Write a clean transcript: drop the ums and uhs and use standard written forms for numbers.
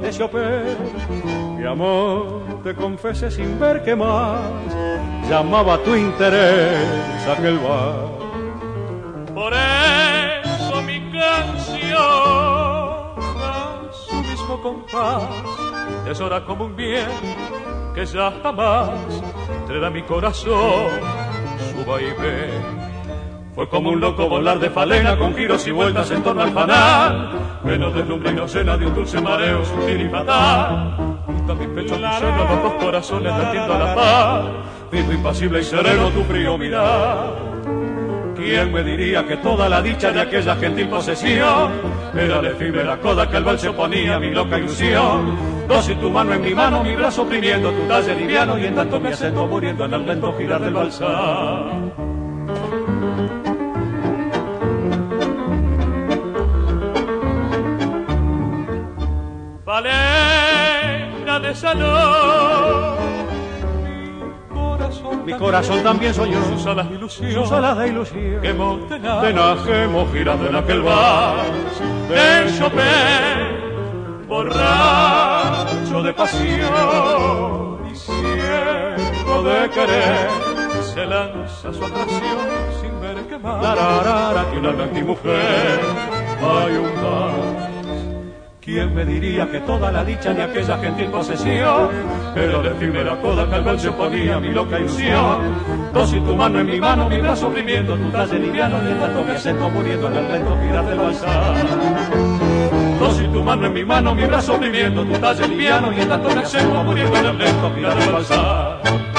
de Chopin. Mi amor, te confesé sin ver que más llamaba tu interés aquel bar. Por eso mi canción a su mismo compás tesora como un bien que ya jamás traerá mi corazón su vaivén. Fue como un loco volar de falena con giros y vueltas en torno al fanal, que nos deslumbra y nos llena de un dulce mareo sutil y fatal. Junto a mi pecho tu seno, los dos corazones latiendo a la par, vivo impasible y sereno tu frío mirar. ¿Quién me diría que toda la dicha de aquella gentil posesión era la efímera coda que al vals se oponía a mi loca ilusión? Dos y tu mano en mi mano, mi brazo oprimiendo tu talle liviano, y en tanto mi acento muriendo en el lento girar del balsán. Valera de salón, mi corazón también soñó sus alas de ilusión, sus alas de ilusión, que hemos girando en aquel vals de Chopin, borracho de pasión y ciego de querer, se lanza su atracción sin ver que más que una antimujer hay un vals. ¿Quién me diría que toda la dicha de aquella gentil posesión era la efímera coda que al vals se oponía mi loca ilusión? Dos y tu mano en mi mano, mi brazo oprimiendo tu talle liviano, y en tanto mi acento muriendo en el lento girar del balsán. Dos y tu mano en mi mano, mi brazo oprimiendo tu talle liviano, y en tanto mi acento muriendo en el lento girar del balsán.